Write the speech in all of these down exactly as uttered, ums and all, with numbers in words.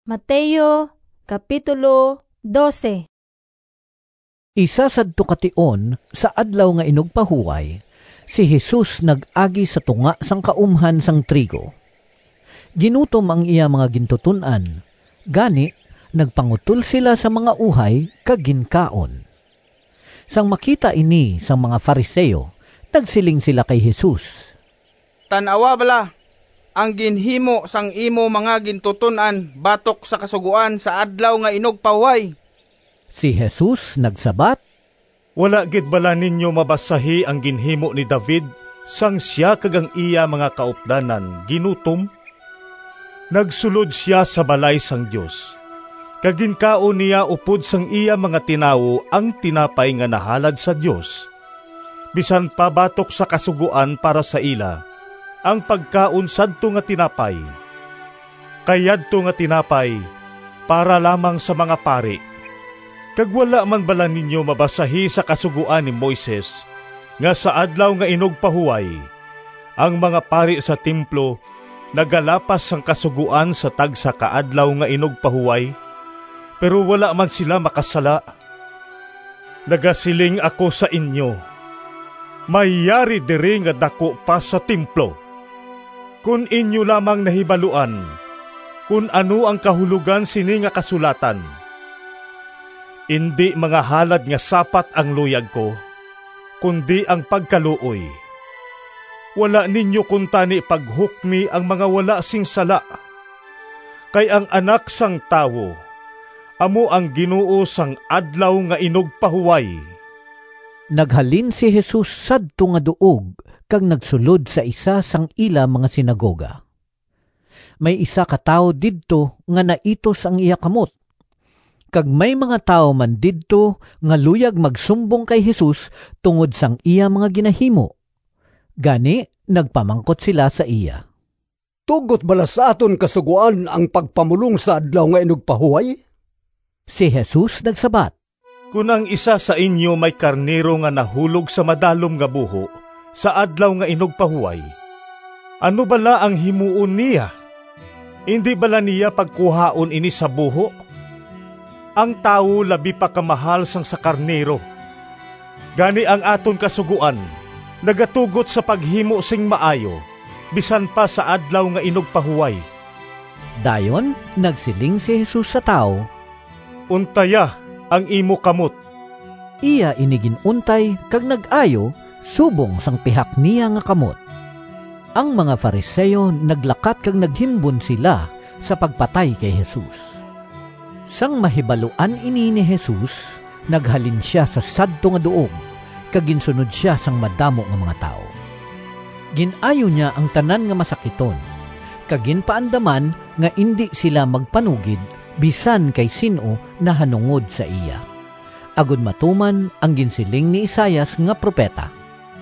Mateo, Kapitulo twelve. Isa sadto kation sa adlaw nga inugpahuway, si Jesus nag-agi sa tunga sang kaumhan sang trigo. Ginutom ang iya mga gintutunan, gani nagpangutol sila sa mga uhay kag ginkaon. Sang makita ini sang mga Fariseo, nagsiling sila kay Jesus. Tanawa bala, ang ginhimo sang imo mga gintutunan batok sa kasuguan sa adlaw nga inugpahuway. Si Jesus nagsabat, Wala gid bala ninyo mabasahi ang ginhimo ni David sang siya kag ang iya mga kaupdanan ginutom? Nagsulod siya sa balay sang Dios. Kag ginkaon niya upod sang iya mga tinawo ang tinapay nga nahalad sa Dios. Bisan pa batok sa kasuguan para sa ila ang pagkaon sadto nga tinapay. Kayadto nga tinapay para lamang sa mga pari. Kag wala man bala ninyo mabasahi sa kasuguan ni Moises nga sa adlaw nga inugpahuway, ang mga pari sa templo nagalapas sang kasuguan sa tagsa kaadlaw nga inugpahuway, pero wala man sila makasala. Nagasiling ako sa inyo, mayari diri nga dako pa sa templo. Kung inyo lamang nahibaluan, kung ano ang kahulugan sini nga kasulatan. Hindi mga halad nga sapat ang luyag ko, kundi ang pagkaluoy. Wala ninyo kuntani paghukmi ang mga wala sing sala. Kay ang anak sang tawo, amo ang Ginoo sang adlaw nga inugpahuway. Naghalin si Jesus sadto nga duog, kag nagsulod sa isa sang ila mga sinagoga. May isa ka tawo didto nga naitos ang iya kamot. Kag may mga tawo man didto nga luyag magsumbong kay Jesus tungod sang iya mga ginahimo. Gani, nagpamangkot sila sa iya. Tugot bala sa aton kasuguan ang pagpamulong sa adlaw nga inugpahuway? Si Jesus nagsabat, Kung ang isa sa inyo may karnero nga nahulog sa madalom nga buho, sa adlaw nga inugpahuway, ano bala ang himuon niya? Hindi bala niya pagkuhaon ini sa buho? Ang tawo labi pa kamahal sang sa karnero. Gani ang aton kasuguan, nagatugot sa paghimo sing maayo, bisan pa sa adlaw nga inugpahuway. Dayon, nagsiling si Jesus sa tao, Untaya ang imo kamot. Iya inigin untay kag nag-ayo, subong sang pihak niya nga kamot. Ang mga Fariseo naglakat kag naghimbon sila sa pagpatay kay Jesus. Sang mahibaluan ini ni Jesus, naghalin siya sa sadto nga duog, kag ginsunod siya sang madamo nga mga tao. Ginayo niya ang tanan nga masakiton, kag ginpaandaman nga indi sila magpanugid bisan kay sino na hanungod sa iya. Agud matuman ang ginsiling ni Isaias nga propeta.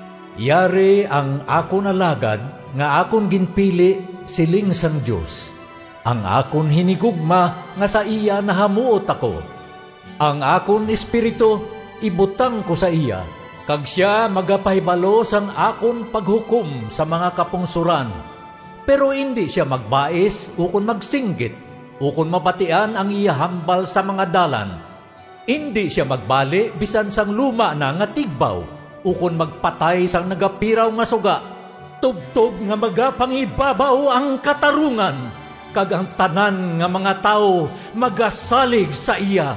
Yari ang akon alagad nga akon ginpili siling sang Dios. Ang akon hinigugma nga sa iya nahamuot ako. Ang akon espiritu ibutang ko sa iya, kag siya magapahibalo sang akon paghukom sa mga kapungsuran. Pero hindi siya magbais ukon magsinggit, ukon mapatian ang iya hambal sa mga dalan. Hindi siya magbali bisan sang luma na nga tigbaw, ukon magpatay sang nagapiraw nga suga. Tubtob nga magapangibabaw ang katarungan, kag ang tanan nga mga tao magasalig sa iya.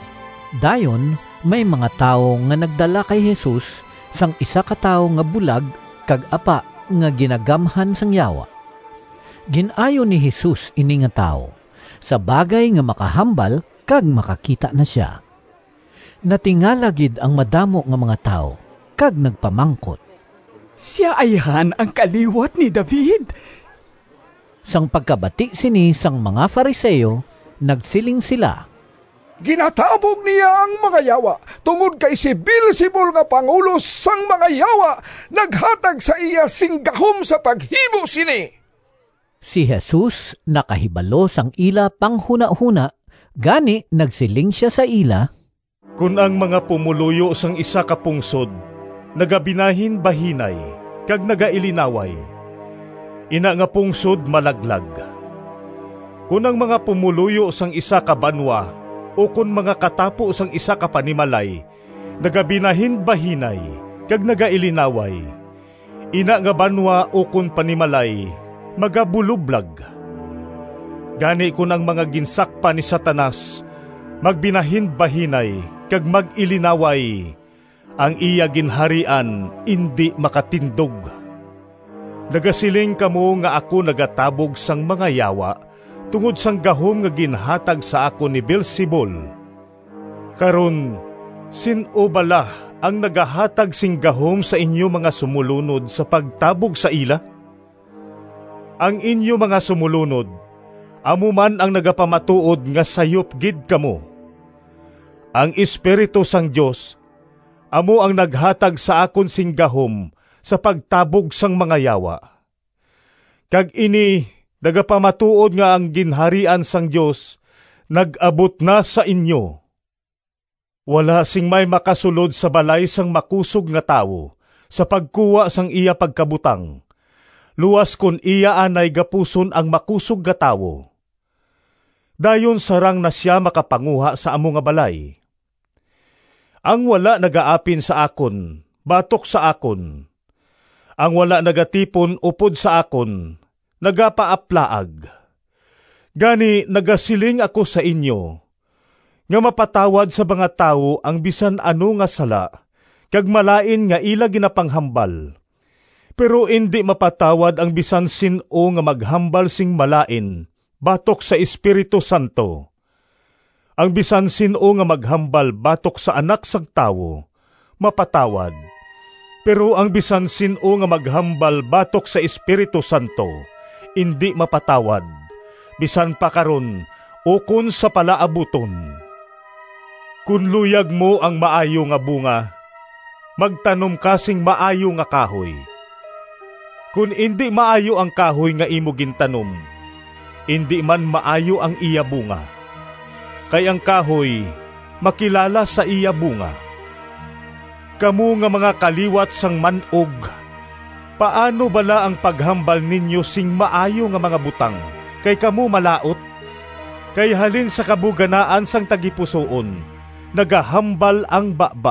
Dayon, may mga tao nga nagdala kay Jesus sang isa ka tawo nga bulag kag apa nga ginagamhan sang yawa. Ginayo ni Jesus ini nga tawo sa bagay nga makahambal kag makakita na siya. Natingala gid ang madamo nga mga tao kag nagpamangkot. Siya ayhan ang kaliwat ni David. Sang pagkabati sini sang mga Fariseo, nagsiling sila. Ginatabog niya ang mga yawa, tungod kay si Beelzebul nga pangulo sang mga yawa, naghatag sa iya singgahom sa paghimo sini. Si Jesus nakahibalo sang ila panghuna-huna, gani nagsiling siya sa ila. Kung ang mga pumuluyo sang isa ka pungsod, nagabinahin bahinay, kag nagailinaway, ina nga pungsod malaglag. Kung ang mga pumuluyo sang isa ka banwa o kung mga katapo sang isa ka panimalay, nagabinahin-bahinay, kag nagailinaway. Ina nga banwa o kung panimalay, magabulublag. Gani kung ang mga ginsakpa ni Satanas, magbinahin-bahinay, kag mag-ilinaway, ang iya ginharian indi makatindog. Nagasiling kamo nga ako nagatabog sang mga yawa, tungod sang gahom nga ginhatag sa ako ni Beelzebul. Karon, sin-o bala ang nagahatag sing gahom sa inyo mga sumulunod sa pagtabog sa ila? Ang inyo mga sumulunod, amo man ang nagapamatuod nga sayop gid kamo. Ang Espiritu sang Dios, amo ang naghatag sa akon sing gahom sa pagtabog sang mga yawa. Kag ini, nagapamatuod nga ang ginharian sang Dios, nag-abot na sa inyo. Wala sing may makasulod sa balay sang makusog nga tawo, sa pagkuwa sang iya pagkabutang. Luwas kun iya anay gapuson ang makusog nga tawo. Dayon sarang na siya makapanguha sa amo nga balay. Ang wala nagaapin sa akon, batok sa akon. Ang wala nagatipon upod sa akon, nagapaaplaag. Gani nagasiling ako sa inyo, nga mapatawad sa mga tao ang bisan ano nga sala, kag malain nga ila ginapanghambal. Pero hindi mapatawad ang bisan sin-o nga maghambal sing malain, batok sa Espiritu Santo. Ang bisan sin-o nga maghambal batok sa anak sang tawo, mapatawad. Pero ang bisan sin-o nga maghambal batok sa Espiritu Santo, hindi mapatawad. Bisan pa karon, o kun sa palaabuton. Kun luyag mo ang maayo nga bunga, magtanom kasing maayo nga kahoy. Kun hindi maayo ang kahoy nga imo gintanom, hindi man maayo ang iya bunga. Kay ang kahoy, makilala sa iya bunga. Kamu nga mga kaliwat sang manog, paano bala ang paghambal ninyo sing maayo nga mga butang, kay kamu malaot? Kay halin sa kabuganaan sang tagipusoon, nagahambal ang baba.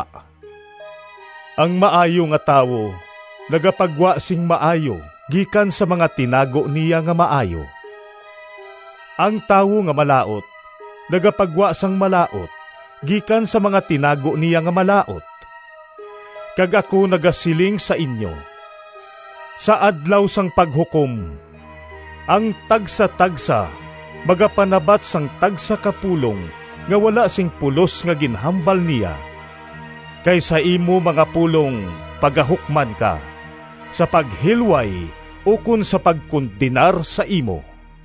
Ang maayo nga tawo, nagapagwa sing maayo, gikan sa mga tinago niya nga maayo. Ang tawo nga malaot, nagapagwa sang malaot, gikan sa mga tinago niya nga malaot. Kag ako nagasiling sa inyo, sa adlaw sang paghukom, ang tagsa-tagsa, magapanabat sang tagsa kapulong, nga wala sing pulos nga ginhambal niya. Kaysa imo mga pulong, pagahukman ka, sa paghilway o kun sa pagkundinar sa imo.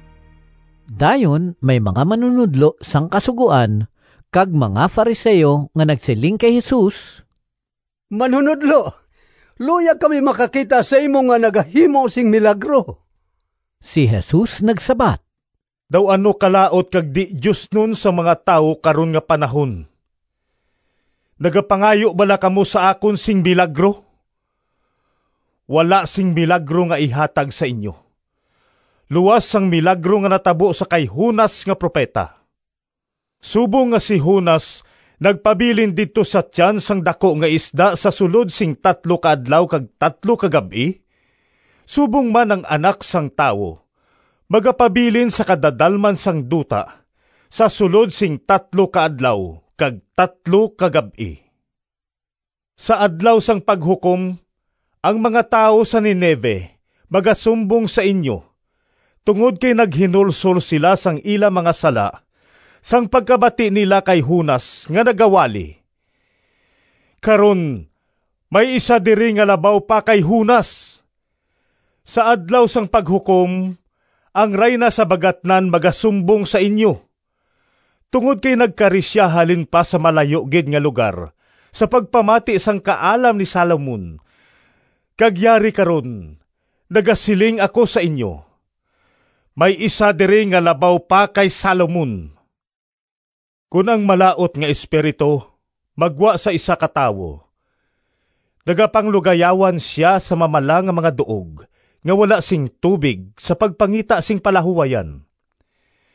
Dayon may mga manunudlo sang kasuguan, kag mga Fariseo nga nagsiling kay Jesus, Manunudlo, luyag kami makakita sa imo nga nagahimo sing milagro. Si Jesus nagsabat, Daw ano kalaot kag di Diyos nun sa mga tao karon nga panahon. Nagapangayo bala kamo sa akon sing milagro? Wala sing milagro nga ihatag sa inyo. Luwas sang milagro nga natabo sa kay Jonas nga propeta. Subong nga si Jonas, nagpabilin dito sa tiyan sang dako nga isda sa sulod sing tatlo ka adlaw kag tatlo ka gabi. Subong man ang anak sang tawo, magapabilin sa kadadalman sang duta, sa sulod sing tatlo ka adlaw, kag tatlo ka gabi. Sa adlaw sang paghukom, ang mga tao sa Nineve, magasumbong sa inyo, tungod kay naghinulsol sila sang ila mga sala, sang pagkabati nila kay Jonas nga nagawali. Karon, may isa diri nga labaw pa kay Jonas. Sa adlaw sang paghukom, ang rayna sa bagatnan magasumbong sa inyo. Tungod kay nagkarisya halin pa sa malayo gid nga lugar, sa pagpamati sang kaalam ni Salomon. Kagyari karon, nagasiling ako sa inyo. May isa diri nga labaw pa kay Salomon. Kung ang malaot nga espiritu, magwa sa isa ka tawo, nagapanglugayawan siya sa mamala nga mga duog, nga wala sing tubig sa pagpangita sing palahuwayan.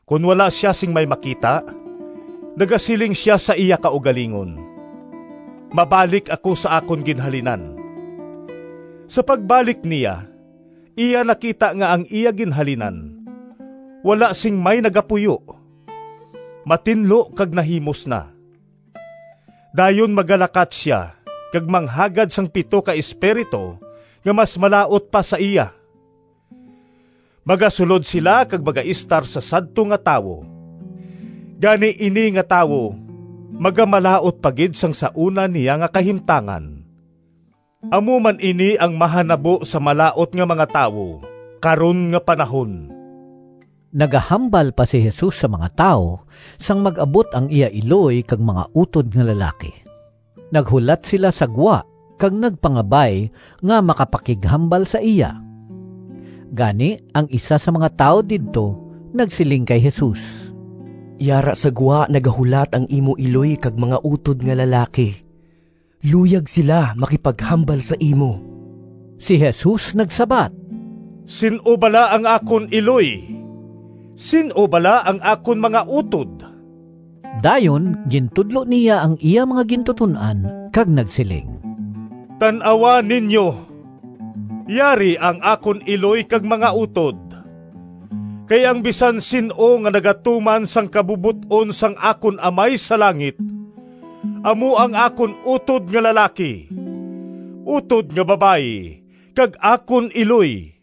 Kung wala siya sing may makita, nagasiling siya sa iya kaugalingon. Mabalik ako sa akon ginhalinan. Sa pagbalik niya, iya nakita nga ang iya ginhalinan. Wala sing may nagapuyo. Matinlo kag nahimos na. Dayon magalakat siya, kag manghagad sang pito ka espiritu nga mas malaot pa sa iya. Magasulod sila kag magaistar sa sadto nga tawo. Gani ini nga tawo, magamalaot pagid sang sauna niya nga kahimtangan. Amo man ini ang mahanabo sa malaot nga mga tawo, karon nga panahon. Nagahambal pa si Jesus sa mga tao sang mag-abot ang iya iloy kag mga utod nga lalaki. Naghulat sila sa gwa kag nagpangabay nga makapakighambal sa iya. Gani ang isa sa mga tao didto nagsiling kay Jesus, "Yara sa gwa nagahulat ang imo iloy kag mga utod nga lalaki. Luyag sila makipaghambal sa imo." Si Jesus nagsabat, "Sin-o bala ang akon iloy? Sin-o bala ang akon mga utod?" Dayon gintudlo niya ang iya mga gintutunan kag nagsiling, "Tan-awa ninyo, yari ang akon iloy kag mga utod. Kay ang bisan sin-o nga nagatuman sang kabubuton sang akon amay sa langit, amo ang akon utod nga lalaki, utod nga babayi, kag akon iloy.